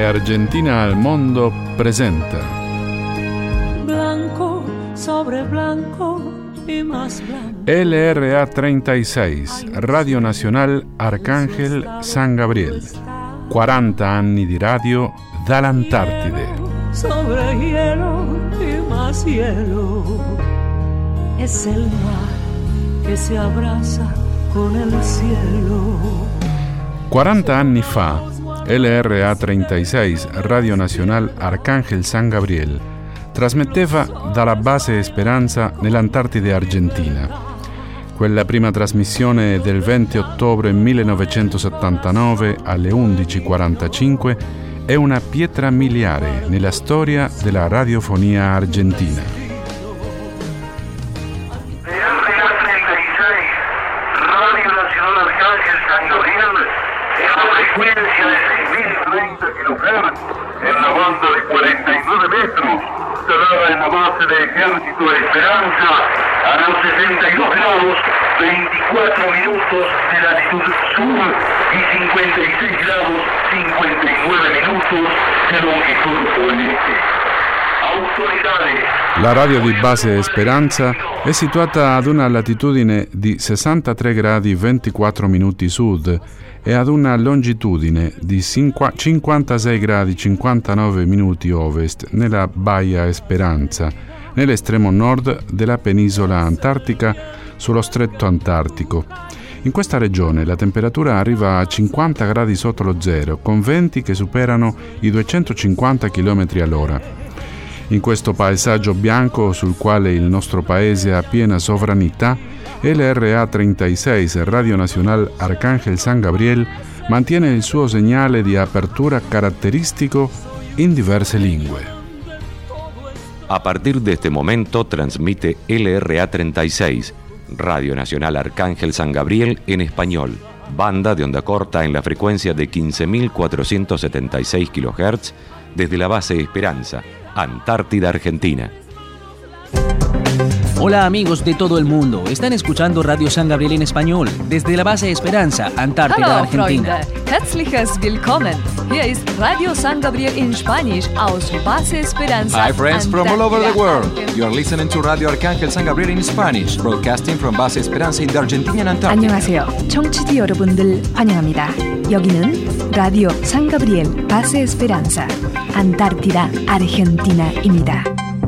Argentina al mondo presenta Blanco sobre blanco y más blanco. LRA 36, Radio Nacional Arcángel San Gabriel. 40 anni di radio dall'Antartide. Sobre hielo y más hielo. Es el mar que se abraza con el cielo. 40 anni fa, LRA 36, Radio Nacional Arcángel San Gabriel, trasmetteva dalla base Esperanza nell'Antartide argentina. Quella prima trasmissione del 20 ottobre 1979 alle 11:45 è una pietra miliare nella storia della radiofonia argentina. Frecuencia de 6.030 kHz en la banda de 49 metros, instalada en la base de Ejército de Esperanza a los 62 grados, 24 minutos de latitud sur y 56 grados, 59 minutos de longitud oeste. Autoridades. La radio di base Esperanza è situata ad una latitudine di 63 gradi 24 minuti sud e ad una longitudine di 56 gradi 59 minuti ovest nella Baia Esperanza, nell'estremo nord della penisola antartica sullo stretto antartico. In questa regione la temperatura arriva a 50 gradi sotto lo zero, con venti che superano i 250 km all'ora. In questo paesaggio bianco sul quale il nostro paese ha piena sovranità, LRA 36, Radio Nacional Arcángel San Gabriel, mantiene il suo segnale di apertura caratteristico in diverse lingue. A partir de este momento transmite LRA 36, Radio Nacional Arcángel San Gabriel en español, banda de onda corta en la frecuencia de 15.476 kHz desde la base Esperanza, Antártida, Argentina. Hola amigos de todo el mundo, están escuchando Radio San Gabriel en español desde la base Esperanza, Antártida, Hallo, Argentina. Freunde, herzliches Willkommen. Hier ist Radio San Gabriel in Spanish aus Base Esperanza. Hi friends from all over the world. Antártida. You are listening to Radio Arcángel San Gabriel in Spanish, broadcasting from Base Esperanza in the Argentinian Antarctica. 안녕하세요. 청취자 여러분들 환영합니다. 여기는 라디오 산 가브리엘 바세 에스페란자 안타르티다 아르헨티나입니다.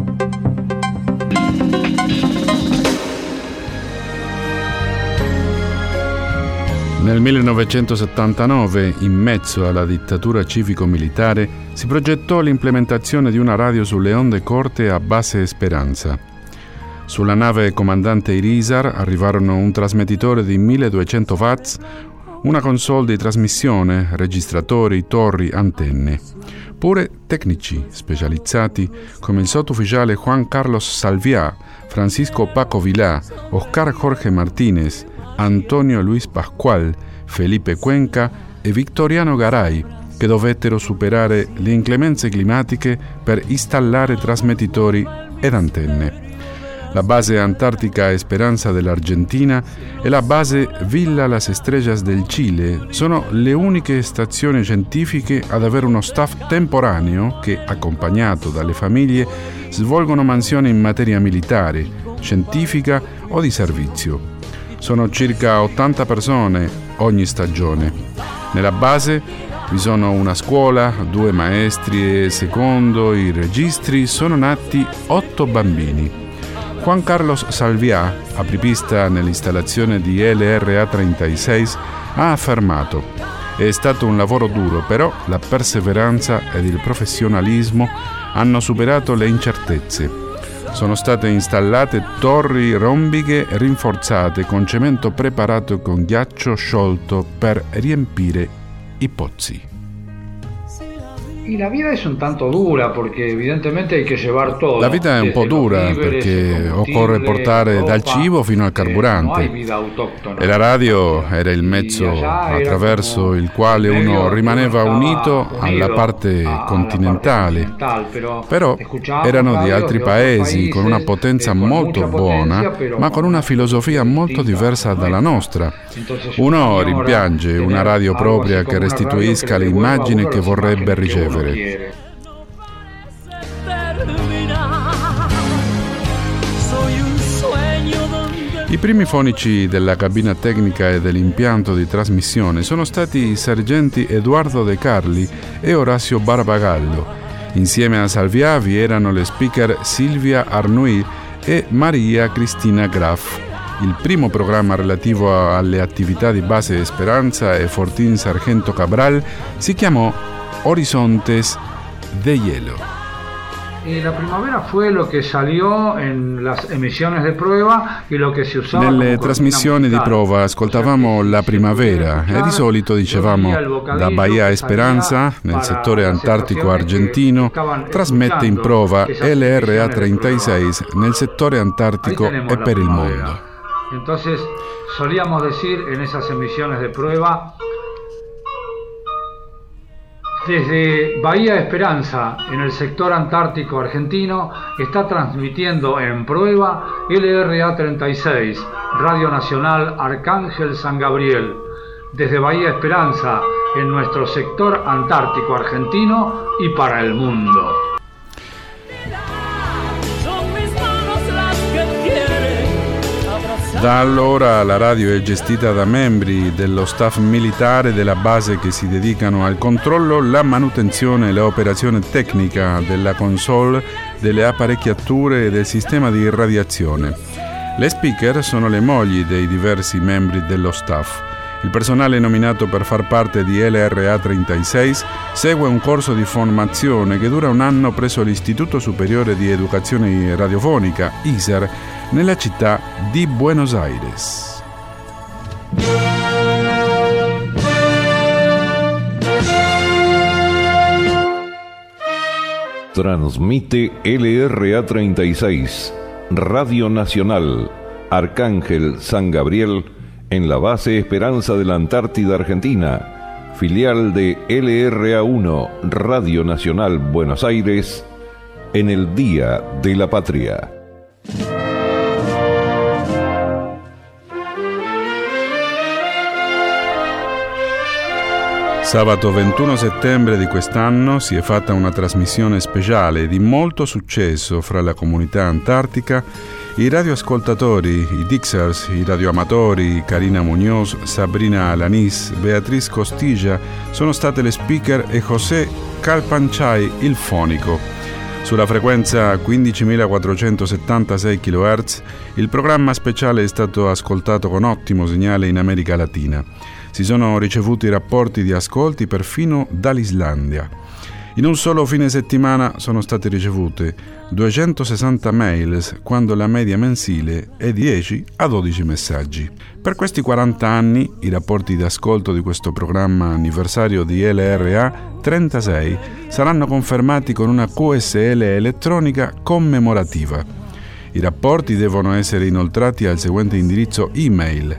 Nel 1979, in mezzo alla dittatura civico-militare, si progettò l'implementazione di una radio sulle onde corte a base Esperanza. Sulla nave comandante Irizar arrivarono un trasmettitore di 1200 watts, una console di trasmissione, registratori, torri, antenne. Pure tecnici specializzati come il sottufficiale Juan Carlos Salviá, Francisco Paco Vilá, Oscar Jorge Martínez, Antonio Luis Pascual, Felipe Cuenca e Victoriano Garay, che dovettero superare le inclemenze climatiche per installare trasmettitori ed antenne. La base Antártica Esperanza dell'Argentina e la base Villa Las Estrellas del Cile sono le uniche stazioni scientifiche ad avere uno staff temporaneo che, accompagnato dalle famiglie, svolgono mansioni in materia militare, scientifica o di servizio. Sono circa 80 persone ogni stagione. Nella base vi sono una scuola, 2 maestri e secondo i registri sono nati 8 bambini. Juan Carlos Salviá, apripista nell'installazione di LRA 36, ha affermato: «È stato un lavoro duro, però la perseveranza ed il professionalismo hanno superato le incertezze. Sono state installate torri rombiche rinforzate con cemento preparato con ghiaccio sciolto per riempire i pozzi». Y la vida es un tanto dura porque evidentemente hay que llevar todo. La vita è un po' dura perché occorre portare dal cibo fino al carburante e la radio era il mezzo attraverso il quale uno rimaneva unito alla parte continentale. Però erano di altri paesi con una potenza molto buona ma con una filosofia molto diversa dalla nostra. Uno rimpiange una radio propria che restituisca le immagini che vorrebbe ricevere. vivere. I primi fonici della cabina tecnica e dell'impianto di trasmissione sono stati i sergenti Eduardo De Carli e Orazio Barbagallo. Insieme a Salvia vi erano le speaker Silvia Arnouy e Maria Cristina Graf. Il primo programma relativo alle attività di Base Esperanza e Fortín Sargento Cabral si chiamò Horizontes de Hielo. Y la primavera fue lo que salió en las emisiones de prueba y lo que si usava. Nelle trasmissioni di prova ascoltavamo La Primavera e di solito dicevamo da Bahia Esperanza, nel settore antartico argentino, trasmette in prova LRA 36 nel settore antartico e per il mondo. Entonces solíamos decir en esas emisiones de prueba: desde Bahía Esperanza, en el sector antártico argentino, está transmitiendo en prueba LRA 36, Radio Nacional Arcángel San Gabriel. Desde Bahía Esperanza, en nuestro sector antártico argentino y para el mundo. Da allora la radio è gestita da membri dello staff militare della base che si dedicano al controllo, la manutenzione e l'operazione tecnica della console, delle apparecchiature e del sistema di irradiazione. Le speaker sono le mogli dei diversi membri dello staff. Il personale nominato per far parte di LRA 36 segue un corso di formazione che dura un anno presso l'Istituto Superiore di Educazione Radiofonica, ISER, nella città di Buenos Aires. Transmite LRA 36, Radio Nacional, Arcángel San Gabriel, en la Base Esperanza de la Antártida Argentina, filial de LRA 1, Radio Nacional Buenos Aires, en el Día de la Patria. Sabato 21 settembre di quest'anno si è fatta una trasmissione speciale di molto successo fra la comunità antartica. I radioascoltatori, i Dixers, i radioamatori, Karina Muñoz, Sabrina Alanis, Beatriz Costilla sono state le speaker e José Calpanchay il fonico. Sulla frequenza 15.476 kHz il programma speciale è stato ascoltato con ottimo segnale in America Latina. Si sono ricevuti rapporti di ascolti perfino dall'Islandia. In un solo fine settimana sono state ricevute 260 mails, quando la media mensile è di 10 a 12 messaggi. Per questi 40 anni i rapporti di ascolto di questo programma anniversario di LRA 36 saranno confermati con una QSL elettronica commemorativa. I rapporti devono essere inoltrati al seguente indirizzo email: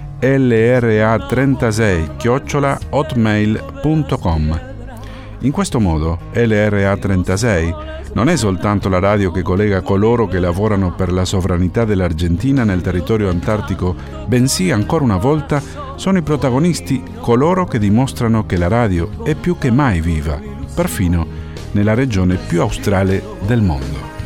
lra36@hotmail.com. In questo modo LRA 36 non è soltanto la radio che collega coloro che lavorano per la sovranità dell'Argentina nel territorio antartico, bensì ancora una volta sono i protagonisti coloro che dimostrano che la radio è più che mai viva, perfino nella regione più australe del mondo.